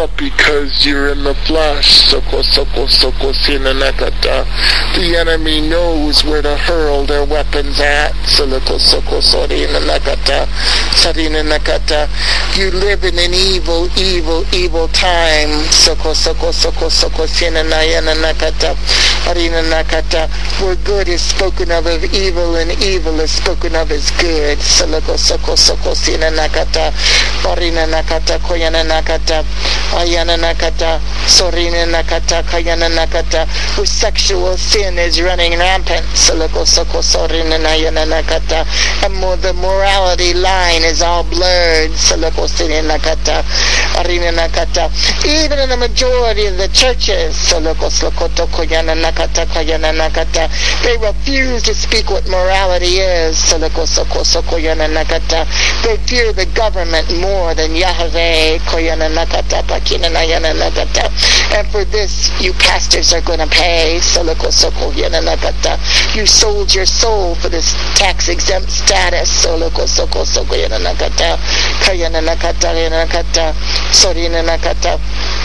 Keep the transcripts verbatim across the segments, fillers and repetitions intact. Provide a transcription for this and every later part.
but because you're in the flesh, soko soko soko sinanakata, the enemy knows where to hurl their weapons at. Soloko soko sorinanakata, sarinanakata. You live in an evil, evil, evil time. Soko soko soko soko sinanayanakata, arinanakata, where good is spoken of as evil and evil is spoken of as good. Soloko soko soko sinanakata, arinanakata koyananakata, ayananakata, sorinanakata kayananakata, where sexual sin is running rampant. Soloko soko sorinanayanakata, and more the morality line is all blurred. Soloko sininakata, arinanakata. Even in the majority of the churches, soloko sokoto koyananakata kayananakata, they refuse to speak what morality is. Soloko soko soko yananakata. They fear the government more than Yahweh. Koyananakata pakinanayananakata. And for this, you pastors are going to pay. Soloko soko yananakata. You sold your soul for this tax-exempt status. Soloko soko soko yananakata. Kayananakata yananakata. Sorinanakata.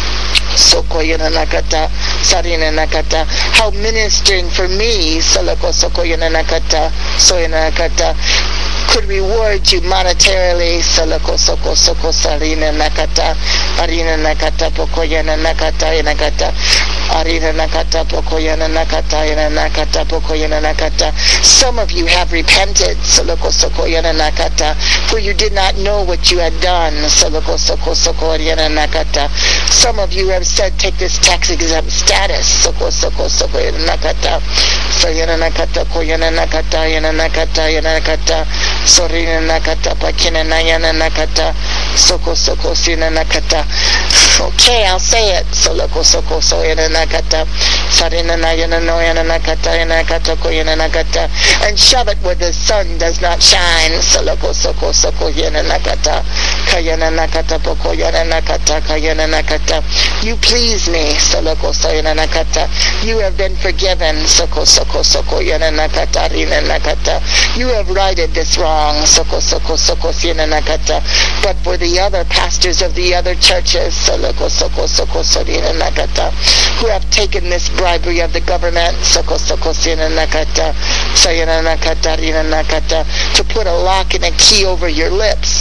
Soko yananakata, sarina nakata. How ministering for me, saloko soko yananakata, so yananakata, could reward you monetarily. Saloko soko soko sarina nakata, arina nakata poko yananakata yanakata, arina nakata poko yananakata yananakata poko yananakata. Some of you have repented, saloko soko yananakata, for you did not know what you had done. Saloko soko soko yananakata. Some of you have said, take this tax exempt status. Soko soko soko yananakata. So yananakata ko yananakata yananakata yananakata. Sorina nakata pakina yananakata. Soko soko sinanakata. Okay, I'll say it. Soloko soko so yananakata. Sarina yanano yananakata yananakata ko yananakata. And shove it where the sun does not shine. Soloko soko soko yananakata. Kayananakata poko yananakata kayananakata. You please me. Soloko so yananakata. You have been forgiven. Soko soko soko yananakata rinanakata. You have righted this wrong. Soko soko soko yananakata. But for the other pastors of the other churches, soloko soko soko yananakata, who have taken this bribery of the government, soko soko yananakata, sayananakata rinanakata, to put a lock and a key over your lips.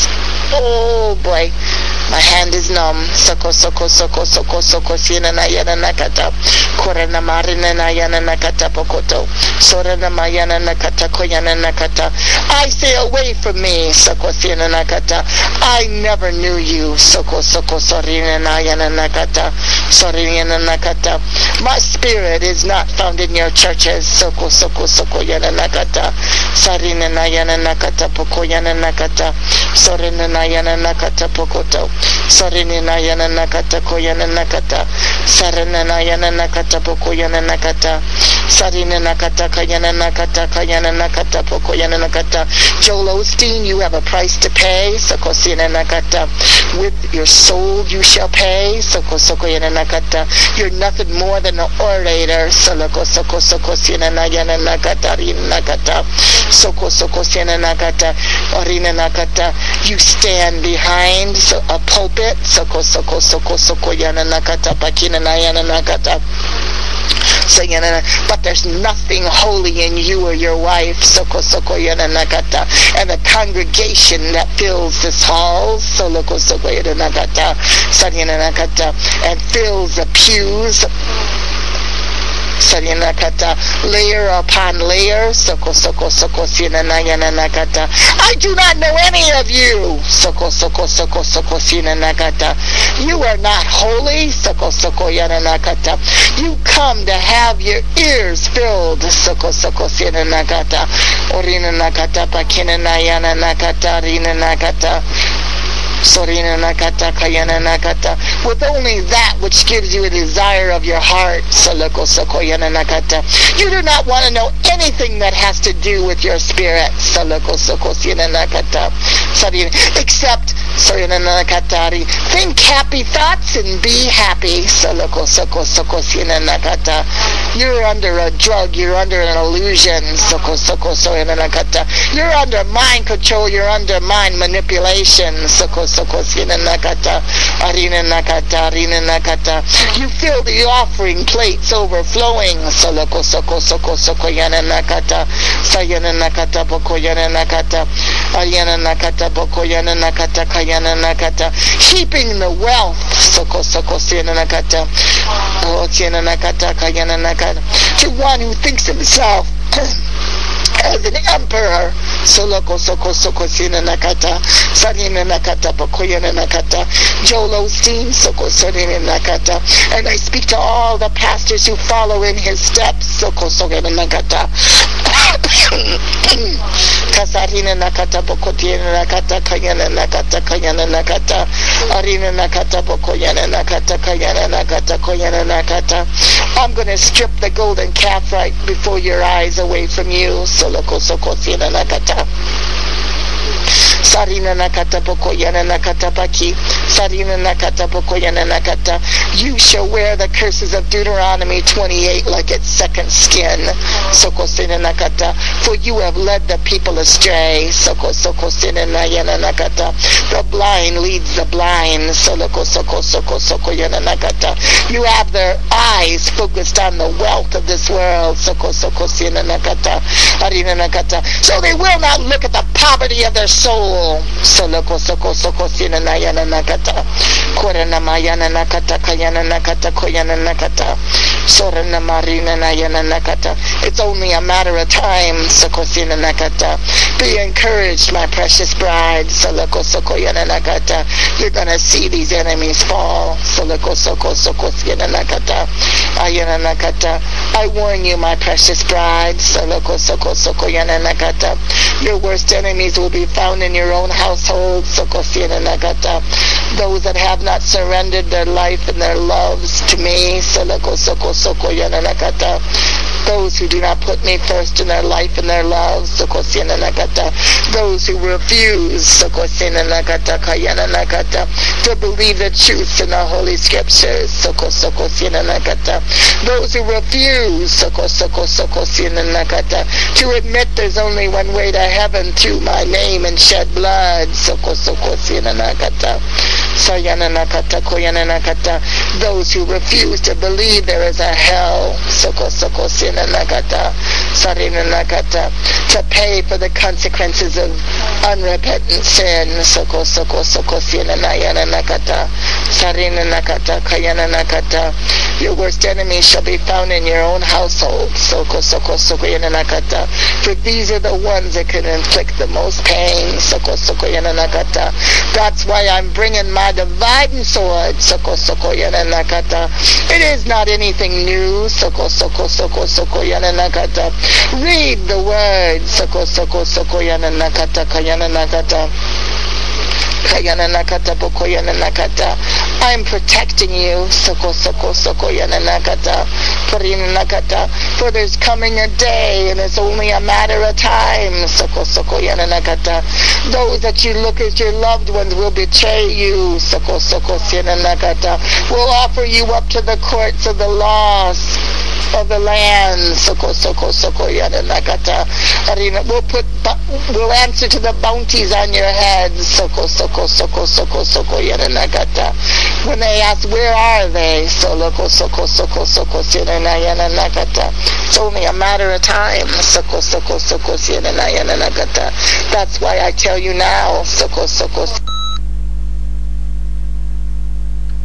Oh boy, my hand is numb. Soko soko soko soko soko sinana yananakata, korana marina yananakata pokoto, sorana mayana nakata koyananakata. I say away from me, soko sinanakata. I never knew you. Soko soko sorina yananakata, sorina nakata. My spirit is not found in your churches. Soko soko soko yananakata, sarina yananakata pokoyananakata, sorina yananakata pokoto, sarina yananakata koyananakata, sarina yananakata pokoyananakata, sarina nakata kayananakata kayananakata pokoyananakata. Joel Osteen, you have a price to pay. Soko sinanakata. With your soul you shall pay. Soko soko yananakata. You're nothing more than an orator. Soko soko soko sinanayananakata rinanakata. Soko soko sinanakata rinanakata. You stand behind a pulpit. Soko soko soko soko yananakata pakinanayananakata. But there's nothing holy in you or your wife. Soko soko yananakata. And the congregation that fills this hall, soloko soko yananakata, sanyananakata, and fills the pews, Sarinakata, layer upon layer. Soko soko soko sinanayanakata. I do not know any of you. Soko soko soko soko sinanakata. You are not holy. Soko soko yananakata. You come to have your ears filled. Soko soko sinanakata. Orinanakata pakinanayanakata rinanakata. Sorina nakata kayana nakata, with only that which gives you a desire of your heart. Soloko sokoyana nakata. You do not want to know anything that has to do with your spirit. Soloko sokosina nakata. Sorina, except sorina nakatari. Think happy thoughts and be happy. Soloko soko sokosina nakata. You're under a drug. You're under an illusion. Soko soko soyana nakata. You're under mind control. You're under mind manipulation. Soko soko sina nakata, arina nakata, arina nakata. You feel the offering plates overflowing, soloko soko soko soko yana nakata, sayana nakata boko yana nakata, ayana nakata boko yana nakata, kayana nakata, heaping the wealth, soko soko sina nakata, oh sina nakata, kayana nakata, to one who thinks himself as an emperor. Soloko soko soko sina nakata, sarina nakata bakoyana nakata, Joel Osteen soko sarina nakata. And I speak to all the pastors who follow in his steps. Soko sokena nakata. Kasarina nakata bokotiana nakata kayana nakata kayana nakata arina nakata bokoyana nakata kayana nakata koyana nakata. I'm going to strip the golden calf right before your eyes away from you. Soloko soko sina nakata. Sarina nakata bokoyana nakata baki. Sarina nakata bokoyana nakata. You shall wear the curses of Deuteronomy twenty-eight like its second skin. Soko sina nakata. For you have led the people astray. Soko soko sina nayana nakata. The blind leads the blind. Soloko soko soko soko yana nakata. You have their eyes focused on the wealth of this world. Soko soko sina nakata. Arina nakata. So they will not look at the poverty of their soul. Soloko soko soko sina nayana nakata. Korana mayana nakata kayana nakata koyana nakata. Sorana marina nayana nakata. It's only a matter of time. Soko sina nakata. Be encouraged, my precious bride. Soloko soko yana nakata. You're gonna see these enemies fall. Soloko soko soko sina nakata. Ayana nakata. I warn you, my precious bride. Soloko soko soko yana nakata. Your worst enemies will be found in your own household. Soko sina nakata. Those that have not surrendered their life and their loves to me. Soloko soko soko yana nakata. Those who do not put me first in their life and their love. Soko sina nakata. Those who refuse soko sina nakata kayana nakata to believe the truth in the Holy Scriptures. Soko soko sina nakata. Those who refuse soko soko soko sina nakata to admit there's only one way to heaven through my name and shed blood. Soko soko sina nakata. Sayana nakata koyana nakata. Those who refuse to believe there is a hell. Soko soko sina nakata. Sarina nakata. To pay for the consequences of unrepentant sin. Soko soko soko sina nayana nakata. Sarina nakata kayana nakata. Your worst enemy shall be found in your own household. Soko soko soko yana nakata. For these are the ones that can inflict the most pain. Soko soko yana nakata. That's why I'm bringing my dividing sword. Soko soko yana nakata. It is not anything new. Soko soko soko soko yana nakata. Read the word. Soko soko soko yana nakata kayana nakata. Kayana nakata bokoyana nakata. I'm protecting you. Soko soko soko yana nakata. Parina nakata. For there's coming a day and it's only a matter of time. Soko soko yana nakata. Those that you look as your loved ones will betray you. Soko soko yana nakata. Will offer you up to the courts of the laws of the land. Soko soko soko yana nakata. Arina, we'll put we'll answer to the bounties on your head. Soko soko soko soko soko yana nakata. When they ask where are they, soloko soko soko soko yana yana nakata. It's only a matter of time. Soko soko soko yana yana nakata. That's why I tell you now. Soko soko